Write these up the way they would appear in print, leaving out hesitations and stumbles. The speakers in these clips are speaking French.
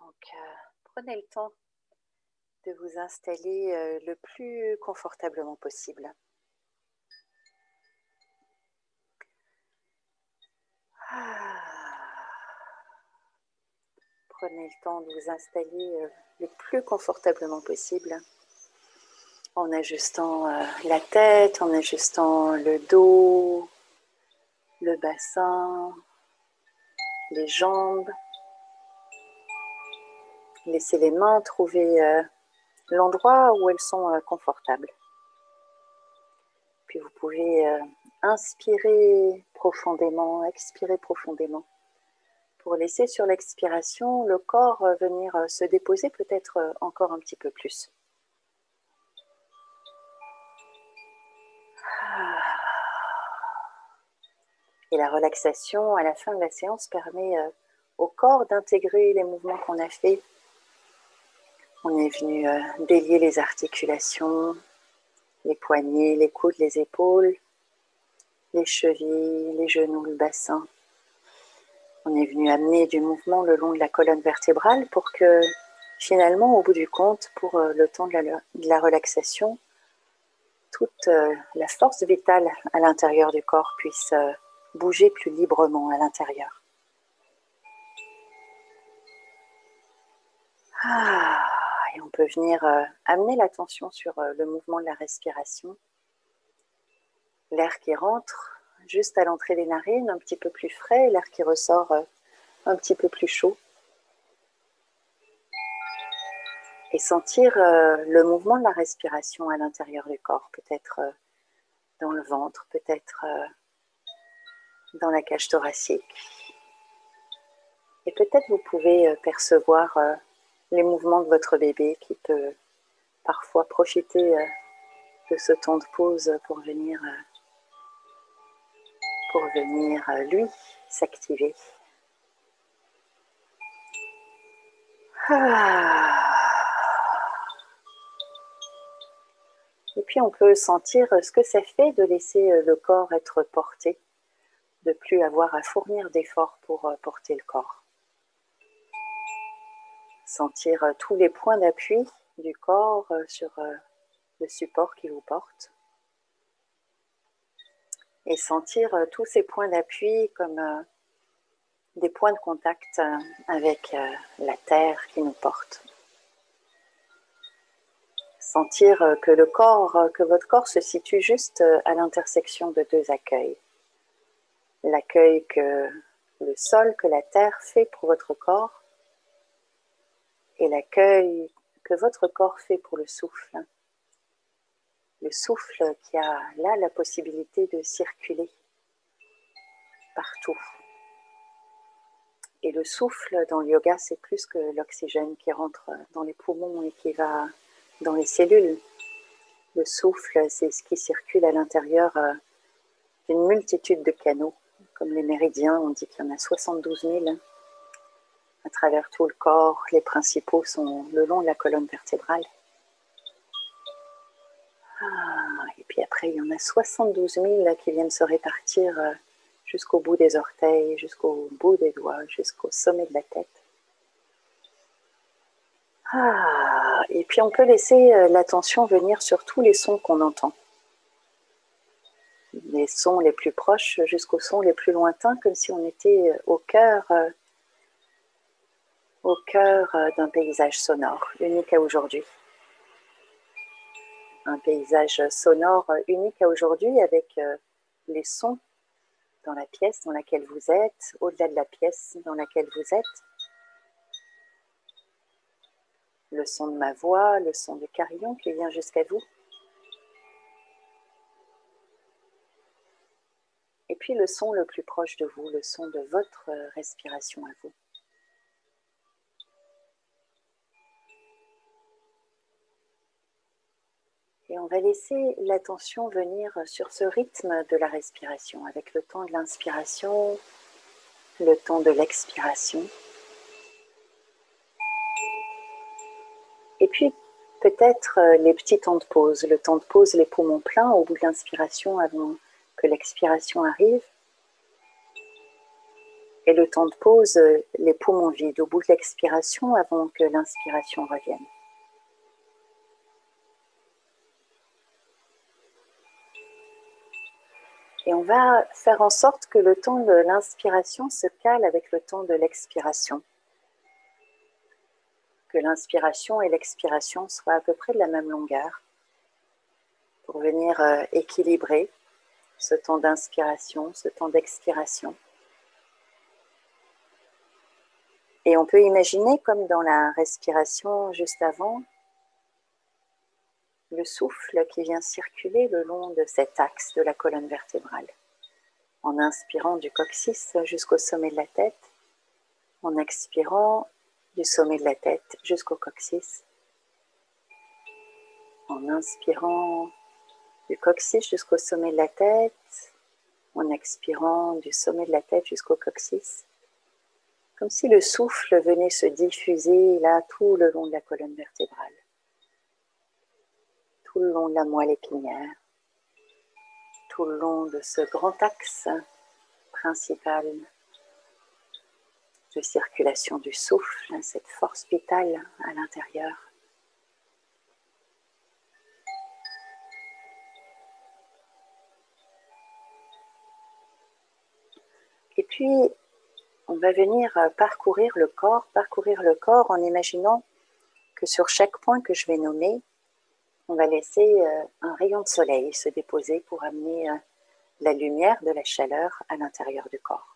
Donc, prenez le temps de vous installer le plus confortablement possible. Prenez le temps de vous installer le plus confortablement possible en ajustant la tête, en ajustant le dos, le bassin, les jambes. Laissez les mains trouver l'endroit où elles sont confortables. Puis vous pouvez inspirer profondément, expirer profondément pour laisser sur l'expiration le corps venir se déposer peut-être encore un petit peu plus. Et la relaxation à la fin de la séance permet au corps d'intégrer les mouvements qu'on a fait. On est venu délier les articulations, les poignets, les coudes, les épaules, les chevilles, les genoux, le bassin. On est venu amener du mouvement le long de la colonne vertébrale pour que finalement, au bout du compte, pour le temps de la relaxation, toute la force vitale à l'intérieur du corps puisse bouger plus librement à l'intérieur. Et on peut venir amener l'attention sur le mouvement de la respiration. L'air qui rentre juste à l'entrée des narines, un petit peu plus frais, l'air qui ressort un petit peu plus chaud. Et sentir le mouvement de la respiration à l'intérieur du corps, peut-être dans le ventre, peut-être dans la cage thoracique. Et peut-être vous pouvez percevoir les mouvements de votre bébé qui peut parfois profiter de ce temps de pause pour venir lui, s'activer. Et puis on peut sentir ce que ça fait de laisser le corps être porté, de ne plus avoir à fournir d'efforts pour porter le corps. Sentir tous les points d'appui du corps sur le support qui vous porte. Et sentir tous ces points d'appui comme des points de contact avec la terre qui nous porte. Sentir que votre corps se situe juste à l'intersection de deux accueils. L'accueil que le sol, que la terre fait pour votre corps et l'accueil que votre corps fait pour le souffle. Le souffle qui a là la possibilité de circuler partout. Et le souffle dans le yoga, c'est plus que l'oxygène qui rentre dans les poumons et qui va dans les cellules. Le souffle, c'est ce qui circule à l'intérieur d'une multitude de canaux. Comme les méridiens, on dit qu'il y en a 72 000 à travers tout le corps. Les principaux sont le long de la colonne vertébrale. Et puis après, il y en a 72 000 qui viennent se répartir jusqu'au bout des orteils, jusqu'au bout des doigts, jusqu'au sommet de la tête. Et puis on peut laisser l'attention venir sur tous les sons qu'on entend. Les sons les plus proches jusqu'aux sons les plus lointains, comme si on était au cœur d'un paysage sonore, unique à aujourd'hui. Un paysage sonore unique à aujourd'hui avec les sons dans la pièce dans laquelle vous êtes, au-delà de la pièce dans laquelle vous êtes. Le son de ma voix, le son du carillon qui vient jusqu'à vous. Et puis le son le plus proche de vous, le son de votre respiration à vous. Et on va laisser l'attention venir sur ce rythme de la respiration, avec le temps de l'inspiration, le temps de l'expiration. Et puis peut-être les petits temps de pause, le temps de pause, les poumons pleins au bout de l'inspiration avant que l'expiration arrive. Et le temps de pause, les poumons vides au bout de l'expiration avant que l'inspiration revienne. Et on va faire en sorte que le temps de l'inspiration se cale avec le temps de l'expiration. Que l'inspiration et l'expiration soient à peu près de la même longueur pour venir équilibrer ce temps d'inspiration, ce temps d'expiration. Et on peut imaginer, comme dans la respiration juste avant, le souffle qui vient circuler le long de cet axe de la colonne vertébrale. En inspirant du coccyx jusqu'au sommet de la tête, en expirant du sommet de la tête jusqu'au coccyx, en inspirant du coccyx jusqu'au sommet de la tête, en expirant du sommet de la tête jusqu'au coccyx, comme si le souffle venait se diffuser là tout le long de la colonne vertébrale, tout le long de la moelle épinière, tout le long de ce grand axe principal de circulation du souffle, cette force vitale à l'intérieur. Et puis, on va venir parcourir le corps en imaginant que sur chaque point que je vais nommer, on va laisser un rayon de soleil se déposer pour amener la lumière de la chaleur à l'intérieur du corps.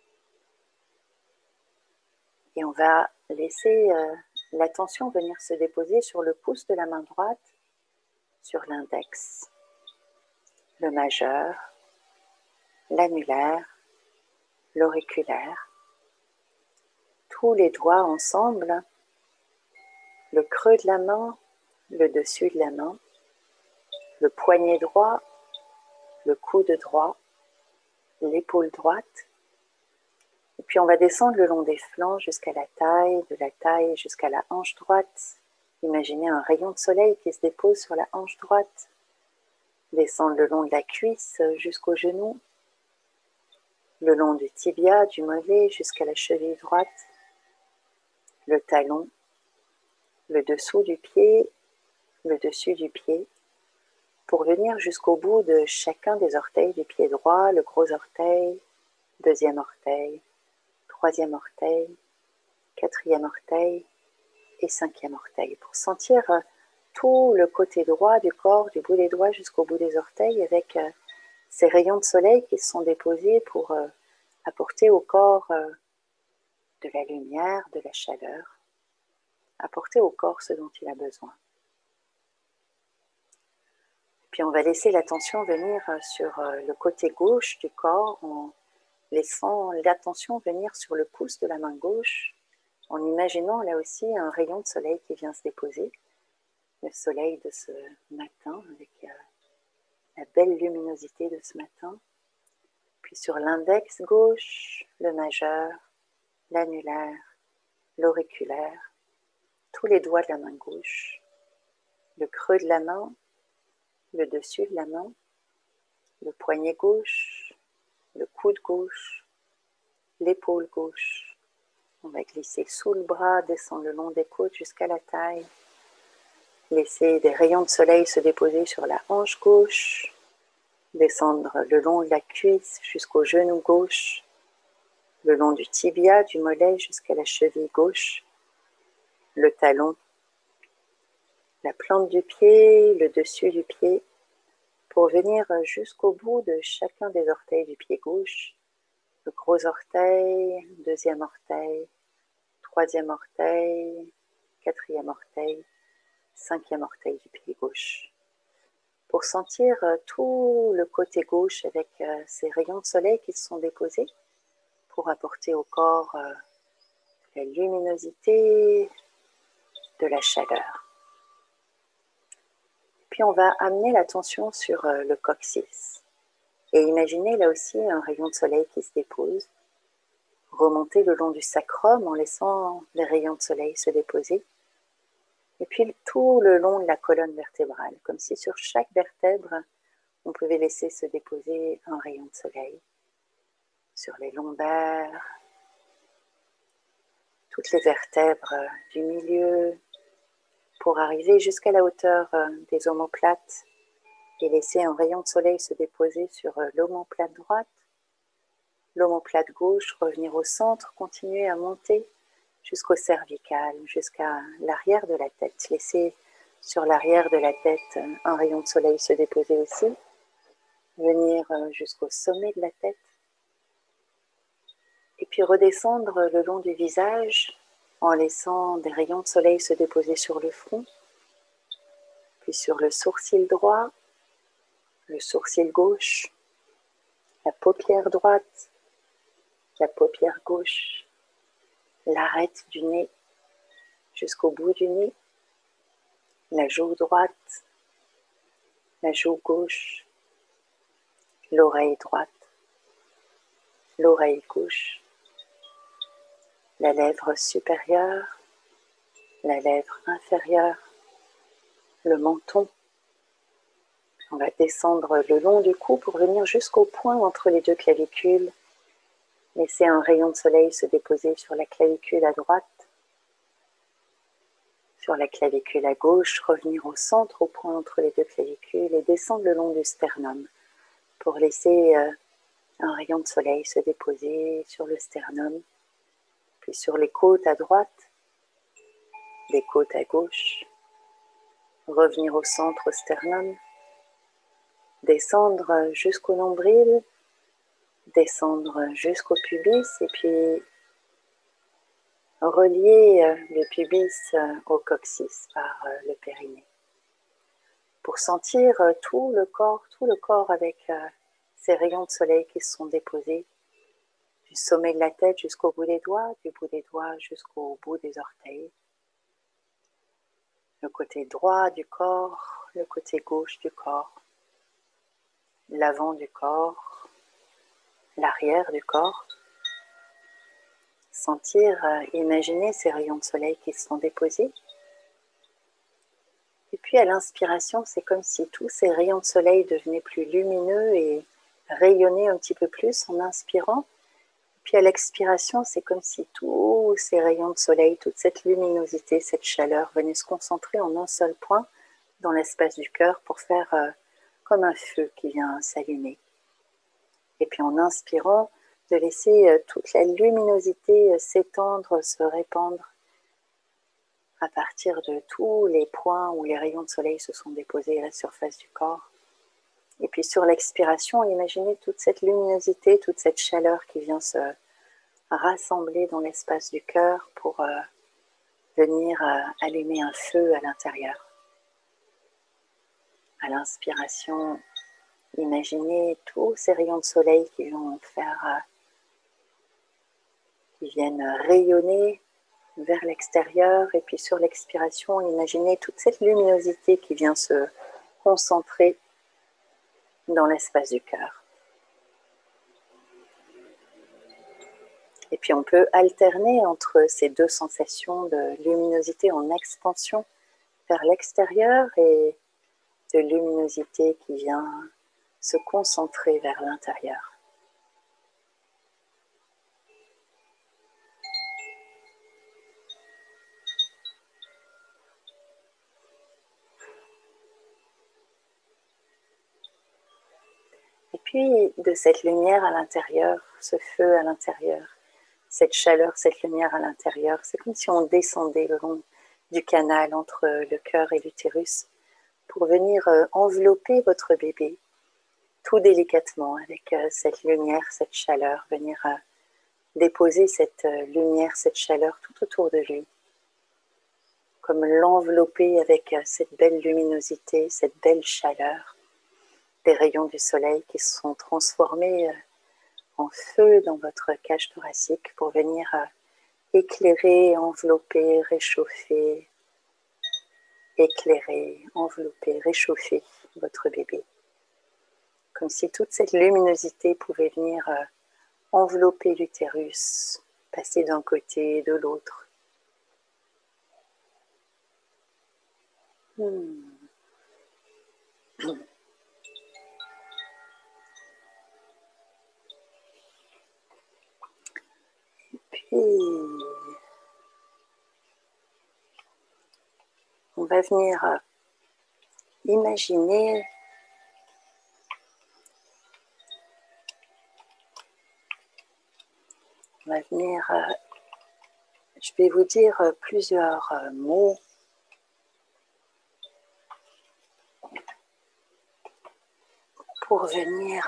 Et on va laisser l'attention venir se déposer sur le pouce de la main droite, sur l'index, le majeur, l'annulaire, l'auriculaire, tous les doigts ensemble, le creux de la main, le dessus de la main, le poignet droit, le coude droit, l'épaule droite. Et puis on va descendre le long des flancs jusqu'à la taille, de la taille jusqu'à la hanche droite. Imaginez un rayon de soleil qui se dépose sur la hanche droite. Descendre le long de la cuisse jusqu'au genou, le long du tibia, du mollet jusqu'à la cheville droite, le talon, le dessous du pied, le dessus du pied, pour venir jusqu'au bout de chacun des orteils du pied droit, le gros orteil, deuxième orteil, troisième orteil, quatrième orteil et cinquième orteil, pour sentir tout le côté droit du corps, du bout des doigts jusqu'au bout des orteils, avec ces rayons de soleil qui se sont déposés pour apporter au corps de la lumière, de la chaleur, apporter au corps ce dont il a besoin. Puis on va laisser l'attention venir sur le côté gauche du corps, en laissant l'attention venir sur le pouce de la main gauche, en imaginant là aussi un rayon de soleil qui vient se déposer, le soleil de ce matin, avec la belle luminosité de ce matin. Puis sur l'index gauche, le majeur, l'annulaire, l'auriculaire, tous les doigts de la main gauche, le creux de la main, le dessus de la main, le poignet gauche, le coude gauche, l'épaule gauche. On va glisser sous le bras, descendre le long des côtes jusqu'à la taille. Laisser des rayons de soleil se déposer sur la hanche gauche, descendre le long de la cuisse jusqu'au genou gauche, le long du tibia, du mollet jusqu'à la cheville gauche, le talon, la plante du pied, le dessus du pied, pour venir jusqu'au bout de chacun des orteils du pied gauche, le gros orteil, deuxième orteil, troisième orteil, quatrième orteil, cinquième orteil du pied gauche. Pour sentir tout le côté gauche avec ces rayons de soleil qui se sont déposés, pour apporter au corps la luminosité, de la chaleur. Puis on va amener l'attention sur le coccyx et imaginer là aussi un rayon de soleil qui se dépose, remonter le long du sacrum en laissant les rayons de soleil se déposer, et puis tout le long de la colonne vertébrale, comme si sur chaque vertèbre on pouvait laisser se déposer un rayon de soleil, sur les lombaires, toutes les vertèbres du milieu pour arriver jusqu'à la hauteur des omoplates et laisser un rayon de soleil se déposer sur l'omoplate droite, l'omoplate gauche, revenir au centre, continuer à monter jusqu'au cervical, jusqu'à l'arrière de la tête. Laisser sur l'arrière de la tête un rayon de soleil se déposer aussi, venir jusqu'au sommet de la tête, et puis redescendre le long du visage en laissant des rayons de soleil se déposer sur le front, puis sur le sourcil droit, le sourcil gauche, la paupière droite, la paupière gauche, l'arête du nez jusqu'au bout du nez, la joue droite, la joue gauche, l'oreille droite, l'oreille gauche, la lèvre supérieure, la lèvre inférieure, le menton. On va descendre le long du cou pour venir jusqu'au point entre les deux clavicules. Laisser un rayon de soleil se déposer sur la clavicule à droite, sur la clavicule à gauche, revenir au centre, au point entre les deux clavicules et descendre le long du sternum pour laisser un rayon de soleil se déposer sur le sternum, puis sur les côtes à droite, les côtes à gauche, revenir au centre, au sternum, descendre jusqu'au nombril, descendre jusqu'au pubis et puis relier le pubis au coccyx par le périnée. Pour sentir tout le corps avec ces rayons de soleil qui se sont déposés du sommet de la tête jusqu'au bout des doigts, du bout des doigts jusqu'au bout des orteils. Le côté droit du corps, le côté gauche du corps, l'avant du corps, l'arrière du corps. Sentir, imaginer ces rayons de soleil qui se sont déposés. Et puis à l'inspiration, c'est comme si tous ces rayons de soleil devenaient plus lumineux et rayonnaient un petit peu plus en inspirant. Et puis à l'expiration, c'est comme si tous ces rayons de soleil, toute cette luminosité, cette chaleur venaient se concentrer en un seul point dans l'espace du cœur pour faire comme un feu qui vient s'allumer. Et puis en inspirant, de laisser toute la luminosité s'étendre, se répandre à partir de tous les points où les rayons de soleil se sont déposés à la surface du corps. Et puis sur l'expiration, imaginez toute cette luminosité, toute cette chaleur qui vient se rassembler dans l'espace du cœur pour venir allumer un feu à l'intérieur. À l'inspiration, imaginez tous ces rayons de soleil qui vont faire, qui viennent rayonner vers l'extérieur, et puis sur l'expiration, imaginez toute cette luminosité qui vient se concentrer dans l'espace du cœur. Et puis on peut alterner entre ces deux sensations de luminosité en expansion vers l'extérieur et de luminosité qui vient se concentrer vers l'intérieur. Et puis de cette lumière à l'intérieur, ce feu à l'intérieur, cette chaleur, cette lumière à l'intérieur, c'est comme si on descendait le long du canal entre le cœur et l'utérus pour venir envelopper votre bébé tout délicatement avec cette lumière, cette chaleur, venir déposer cette lumière, cette chaleur tout autour de lui, comme l'envelopper avec cette belle luminosité, cette belle chaleur, des rayons du soleil qui se sont transformés en feu dans votre cage thoracique pour venir éclairer, envelopper, réchauffer, éclairer, envelopper, réchauffer votre bébé. Comme si toute cette luminosité pouvait venir envelopper l'utérus, passer d'un côté et de l'autre. Puis, va venir imaginer je vais vous dire plusieurs mots pour venir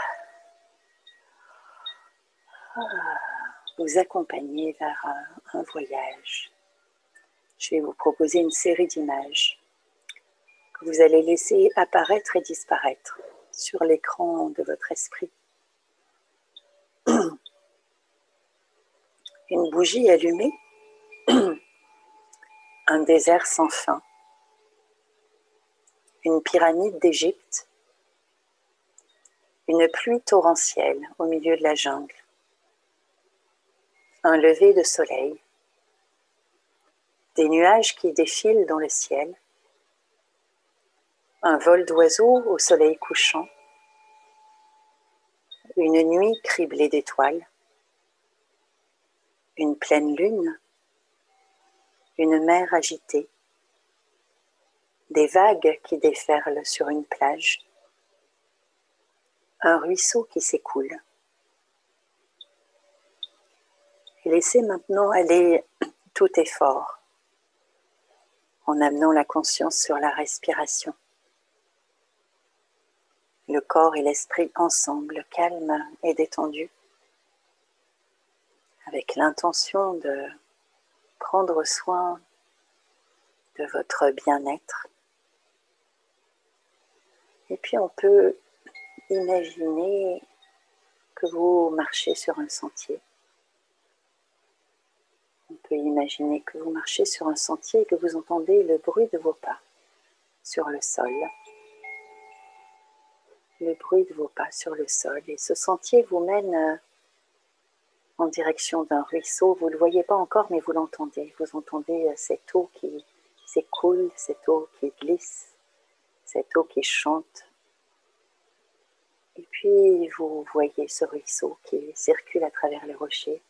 vous accompagner vers un voyage. Je vais vous proposer une série d'images que vous allez laisser apparaître et disparaître sur l'écran de votre esprit. Une bougie allumée, un désert sans fin, une pyramide d'Égypte, une pluie torrentielle au milieu de la jungle, un lever de soleil, des nuages qui défilent dans le ciel, un vol d'oiseaux au soleil couchant, une nuit criblée d'étoiles, une pleine lune, une mer agitée, des vagues qui déferlent sur une plage, un ruisseau qui s'écoule. Et laissez maintenant aller tout effort en amenant la conscience sur la respiration. Le corps et l'esprit ensemble, calmes et détendus, avec l'intention de prendre soin de votre bien-être. Et puis on peut imaginer que vous marchez sur un sentier. On peut imaginer que vous marchez sur un sentier et que vous entendez le bruit de vos pas sur le sol. Le bruit de vos pas sur le sol. Et ce sentier vous mène en direction d'un ruisseau. Vous ne le voyez pas encore, mais vous l'entendez. Vous entendez cette eau qui s'écoule, cette eau qui glisse, cette eau qui chante. Et puis vous voyez ce ruisseau qui circule à travers les rochers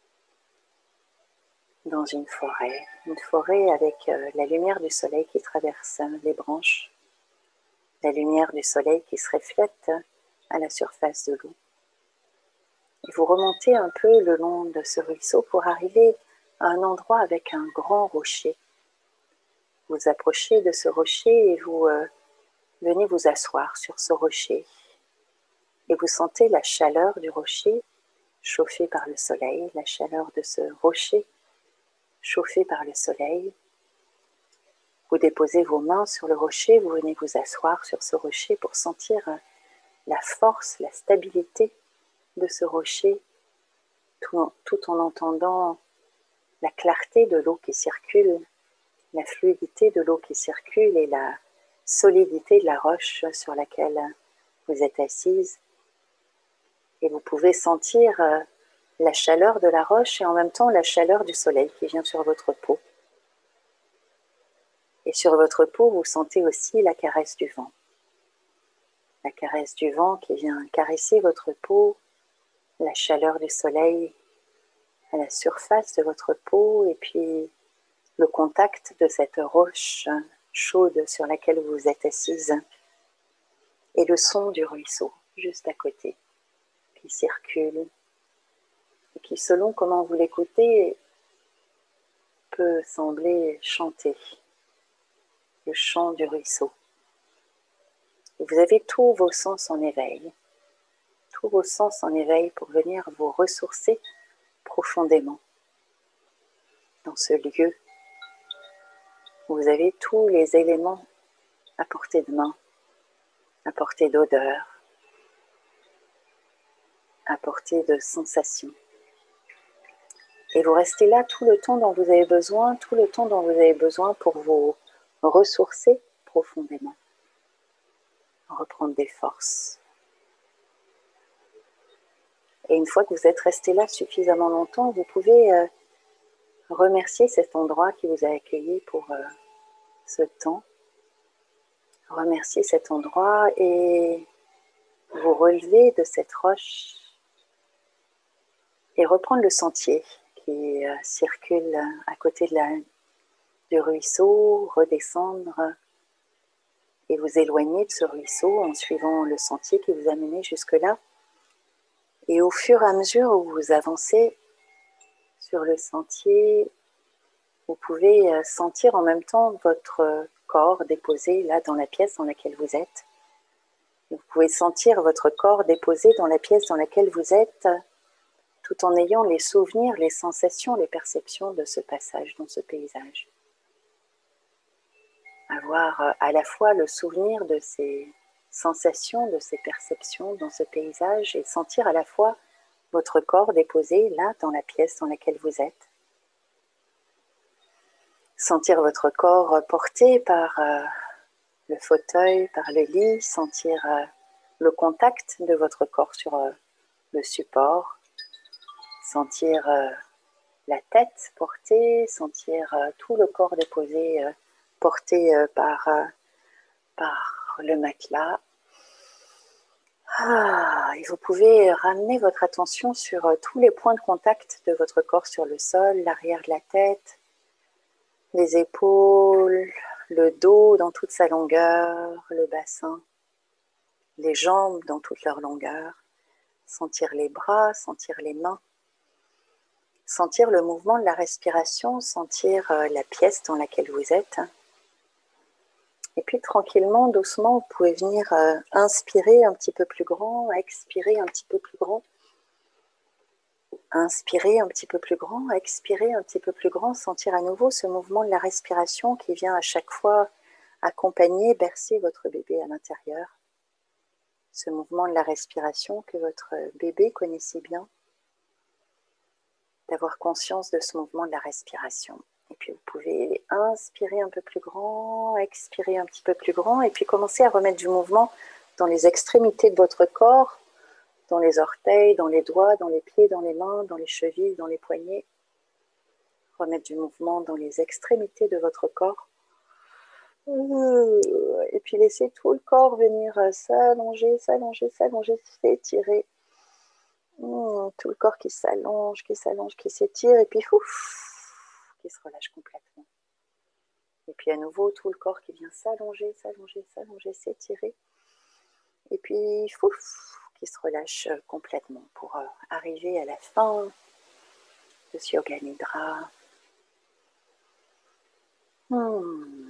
dans une forêt avec la lumière du soleil qui traverse les branches, la lumière du soleil qui se reflète à la surface de l'eau. Et vous remontez un peu le long de ce ruisseau pour arriver à un endroit avec un grand rocher. Vous approchez de ce rocher et vous venez vous asseoir sur ce rocher. Et vous sentez la chaleur du rocher chauffé par le soleil, la chaleur de ce rocher chauffé par le soleil. Vous déposez vos mains sur le rocher, vous venez vous asseoir sur ce rocher pour sentir la force, la stabilité de ce rocher, tout en entendant la clarté de l'eau qui circule, la fluidité de l'eau qui circule et la solidité de la roche sur laquelle vous êtes assise. Et vous pouvez sentir la chaleur de la roche et en même temps la chaleur du soleil qui vient sur votre peau. Et sur votre peau, vous sentez aussi la caresse du vent. La caresse du vent qui vient caresser votre peau, la chaleur du soleil à la surface de votre peau et puis le contact de cette roche chaude sur laquelle vous êtes assise et le son du ruisseau juste à côté qui circule et qui, selon comment vous l'écoutez, peut sembler chanter le chant du ruisseau. Et vous avez tous vos sens en éveil, tous vos sens en éveil pour venir vous ressourcer profondément dans ce lieu où vous avez tous les éléments à portée de main, à portée d'odeur, à portée de sensations. Et vous restez là tout le temps dont vous avez besoin, tout le temps dont vous avez besoin pour vous ressourcer profondément, reprendre des forces. Et une fois que vous êtes resté là suffisamment longtemps, vous pouvez remercier cet endroit qui vous a accueilli pour ce temps. Remercier cet endroit et vous relever de cette roche et reprendre le sentier qui circule à côté de du ruisseau, redescendre et vous éloigner de ce ruisseau en suivant le sentier qui vous a mené jusque-là. Et au fur et à mesure où vous avancez sur le sentier, vous pouvez sentir en même temps votre corps déposé là dans la pièce dans laquelle vous êtes. Vous pouvez sentir votre corps déposé dans la pièce dans laquelle vous êtes, tout en ayant les souvenirs, les sensations, les perceptions de ce passage dans ce paysage. Avoir à la fois le souvenir de ces sensations, de ces perceptions dans ce paysage et sentir à la fois votre corps déposé là dans la pièce dans laquelle vous êtes. Sentir votre corps porté par le fauteuil, par le lit, sentir le contact de votre corps sur le support, sentir la tête portée, sentir tout le corps déposé, porté par le matelas. Et vous pouvez ramener votre attention sur tous les points de contact de votre corps sur le sol, l'arrière de la tête, les épaules, le dos dans toute sa longueur, le bassin, les jambes dans toute leur longueur, sentir les bras, sentir les mains, sentir le mouvement de la respiration, sentir la pièce dans laquelle vous êtes. Et puis tranquillement, doucement, vous pouvez venir inspirer un petit peu plus grand, expirer un petit peu plus grand. Inspirer un petit peu plus grand, expirer un petit peu plus grand, sentir à nouveau ce mouvement de la respiration qui vient à chaque fois accompagner, bercer votre bébé à l'intérieur. Ce mouvement de la respiration que votre bébé connaissait bien. D'avoir conscience de ce mouvement de la respiration. Et puis vous pouvez inspirer un peu plus grand, expirer un petit peu plus grand, et puis commencer à remettre du mouvement dans les extrémités de votre corps, dans les orteils, dans les doigts, dans les pieds, dans les mains, dans les chevilles, dans les poignets. Remettre du mouvement dans les extrémités de votre corps. Et puis laisser tout le corps venir s'allonger, s'allonger, s'allonger, s'étirer. Tout le corps qui s'allonge, qui s'étire, et puis qui se relâche complètement. Et puis à nouveau, tout le corps qui vient s'allonger, s'allonger, s'allonger, s'étirer. Et puis qui se relâche complètement pour arriver à la fin de ce Yoga Nidra.